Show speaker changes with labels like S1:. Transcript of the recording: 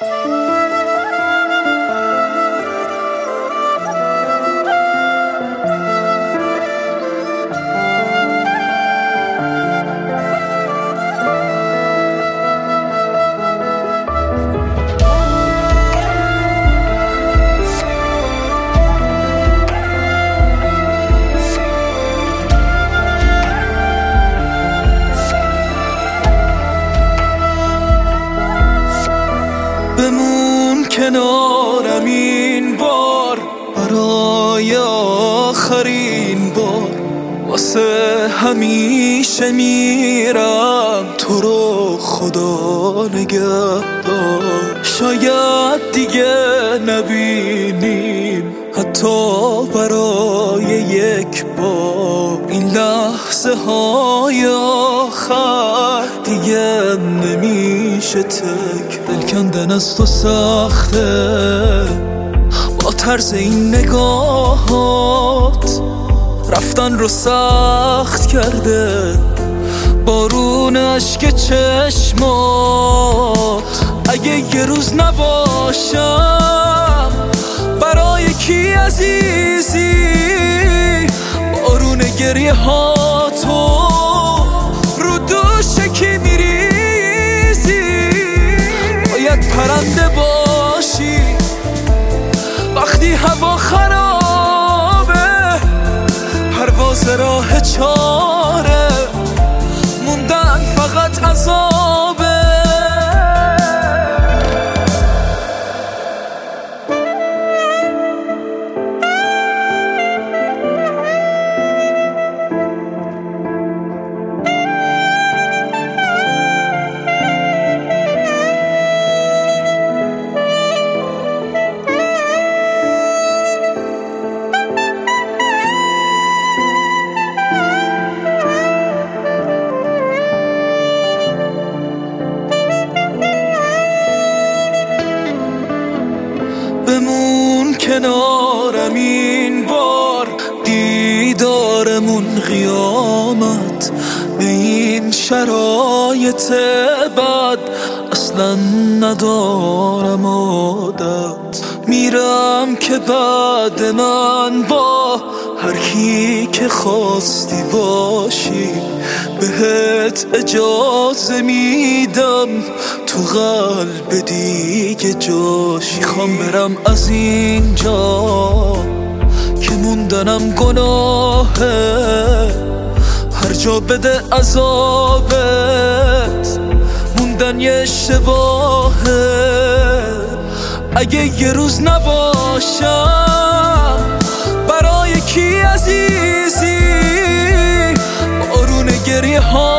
S1: بمون کنارم این بار، برای آخرین بار. واسه همیشه میرم، تو رو خدا نگهدار. شاید دیگه نبینیم حتی برای یک بار. این لحظه های آخر دیگه نمیشه دل کندن از تو سخته، با طرز این نگاهات رفتن رو سخت کرده. بارون اشک چشمات اگه یه روز نباشم، برای کی عزیزی؟ بارون گریه ها تو رو دوش کی میریزی؟ باید پرنده باشی وقتی هوا خرابه، پرواز راه چاره، موندن فقط عذابه. بمون کنارم این بار، دیدارمون قیامت. به این شرایط بد اصلا ندارم عادت. میرم که بعد من با هر کی که خواستی باشی، بهت اجازه میدم تو قلب دیگه جاشی. میخوام برم از اینجا که موندنم گناهه، هر جا بده عذابت، موندن یه اشتباهه. اگه یه روز نباشم، برای کی عزیزی؟ بارون گریه ها